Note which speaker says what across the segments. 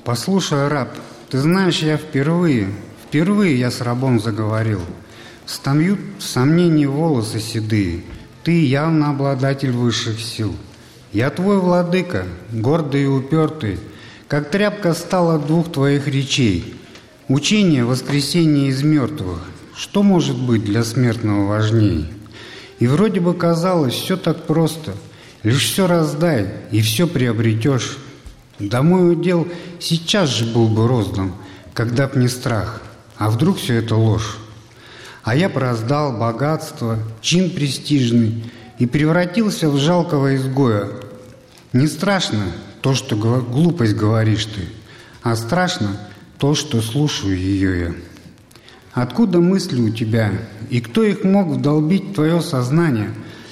Speaker 1: Послушай, раб, ты знаешь, я впервые я с рабом заговорил. Встают в сомнении волосы седые, ты явно обладатель высших сил. Я твой владыка, гордый и упертый, как тряпка стал от двух твоих речей. Учение воскресения из мертвых, что может быть для смертного важнее? И вроде бы казалось, все так просто, лишь все раздай, и все приобретешь. Да мой удел сейчас же был бы роздан, когда б не страх, а вдруг все это ложь? А я б раздал богатство, чин престижный и превратился в жалкого изгоя. Не страшно то, что глупость говоришь ты, а страшно то, что слушаю ее я. Откуда мысли у тебя, и кто их мог вдолбить в твое сознание?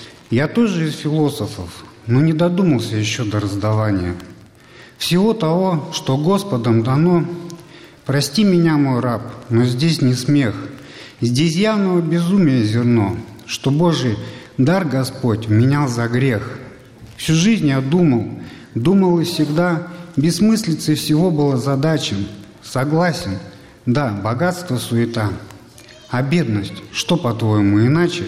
Speaker 1: Я тоже из философов, но не додумался еще до раздавания всего того, что Господом дано. Прости меня, мой раб, но здесь не смех, здесь явного безумия зерно, что Божий дар Господь менял за грех. Всю жизнь я думал и всегда бессмыслицей всего было задачем. Согласен, да, богатство, суета, а бедность, что, по-твоему, иначе?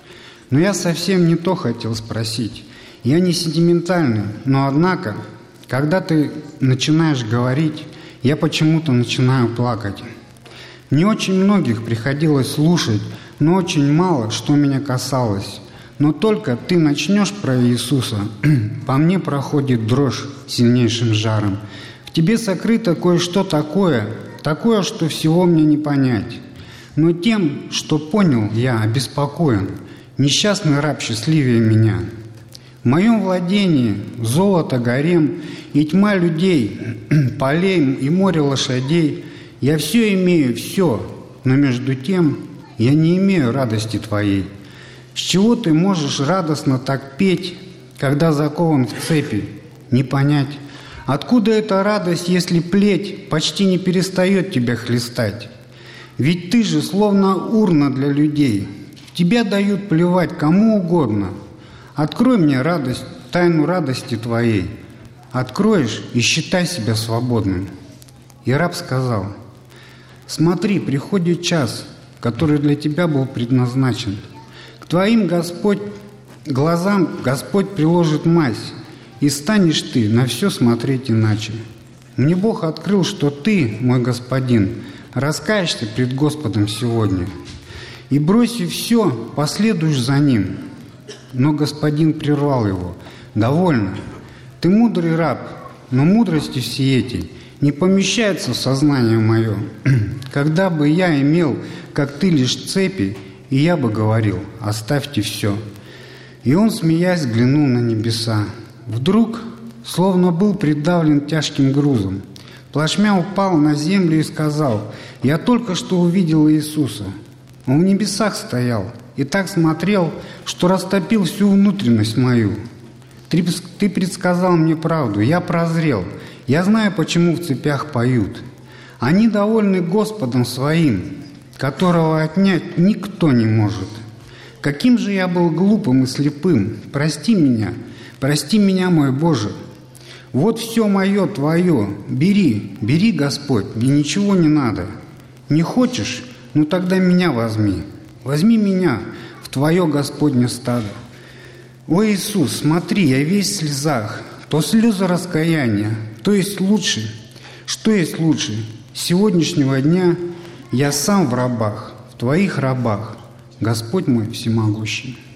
Speaker 1: Но я совсем не то хотел спросить. Я не сентиментальный, но однако, когда ты начинаешь говорить, я почему-то начинаю плакать. Мне очень многих приходилось слушать, но очень мало, что меня касалось. Но только ты начнешь про Иисуса, по мне проходит дрожь сильнейшим жаром. В тебе сокрыто кое-что такое, что всего мне не понять. Но тем, что понял, я обеспокоен. Несчастный раб счастливее меня. В моем владении золото, гарем и тьма людей, полей и море лошадей. Я все имею, все, но между тем я не имею радости твоей. С чего ты можешь радостно так петь, когда закован в цепи? Не понять. Откуда эта радость, если плеть почти не перестает тебя хлестать? Ведь ты же словно урна для людей. Тебя дают плевать кому угодно. Открой мне радость, тайну радости твоей. Откроешь и считай себя свободным. И раб сказал: смотри, приходит час, который для тебя был предназначен. К твоим глазам Господь приложит мазь, и станешь ты на все смотреть иначе. Мне Бог открыл, что ты, мой господин, раскаешься пред Господом сегодня. И, бросив все, последуешь за Ним. Но господин прервал его: довольно. Ты мудрый раб, но мудрости всей этой не помещается в сознание мое. Когда бы я имел, как ты, лишь цепи, и я бы говорил: оставьте все. И он, смеясь, взглянул на небеса. Вдруг, словно был придавлен тяжким грузом, плашмя упал на землю и сказал: я только что увидел Иисуса. Он в небесах стоял и так смотрел, что растопил всю внутренность мою. Ты предсказал мне правду, я прозрел. Я знаю, почему в цепях поют. Они довольны Господом своим, которого отнять никто не может. Каким же я был глупым и слепым! Прости меня, мой Боже! Вот все мое твое, бери, Господь, мне ничего не надо. Не хочешь? Ну тогда меня возьми. Возьми меня в твое Господне стадо. О, Иисус, смотри, я весь в слезах, то слезы раскаяния, то есть лучше. Что есть лучше? С сегодняшнего дня я сам в рабах, в твоих рабах, Господь мой всемогущий.